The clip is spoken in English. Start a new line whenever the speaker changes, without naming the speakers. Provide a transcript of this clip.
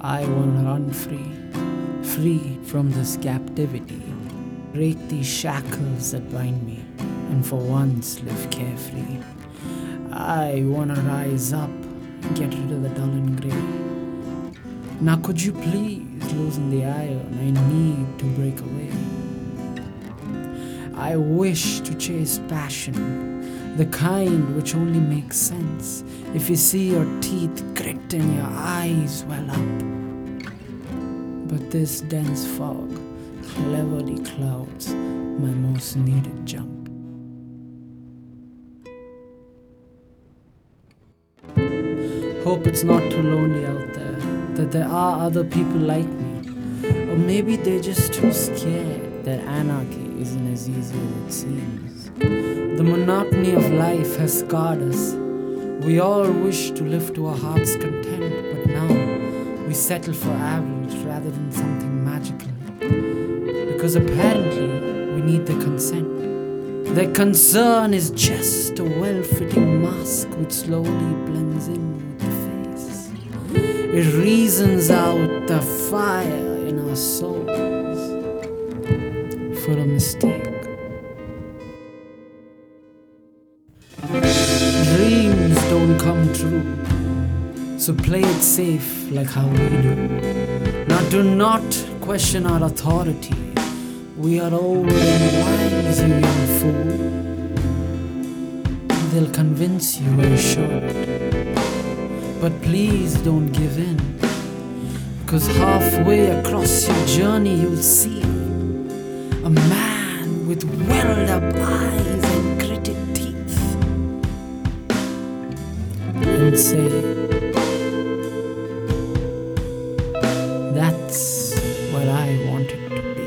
I wanna run free, free from this captivity. Break these shackles that bind me, and for once live carefree. I wanna rise up, get rid of the dull and grey. Now could you please loosen the iron? I need to break away. I wish to chase passion, the kind which only makes sense if you see your teeth grit and your eyes well up. But this dense fog cleverly clouds my most needed jump. Hope it's not too lonely out there, that there are other people like me. Or maybe they're just too scared that anarchy isn't as easy as it seems. The monotony of life has scarred us. We all wish to live to our heart's content, but now we settle for average rather than something magical. Because apparently we need their consent. Their concern is just a well-fitting mask which slowly blends in with the face. It reasons out the fire in our souls for a mistake. Dreams don't come true, so play it safe like how we do. Now do not question our authority. We are old and wise, you young fool. They'll convince you we're short. But please don't give in, because halfway across your journey you'll see a man with welled up eyes and gritted teeth, and say, that's what I wanted to be.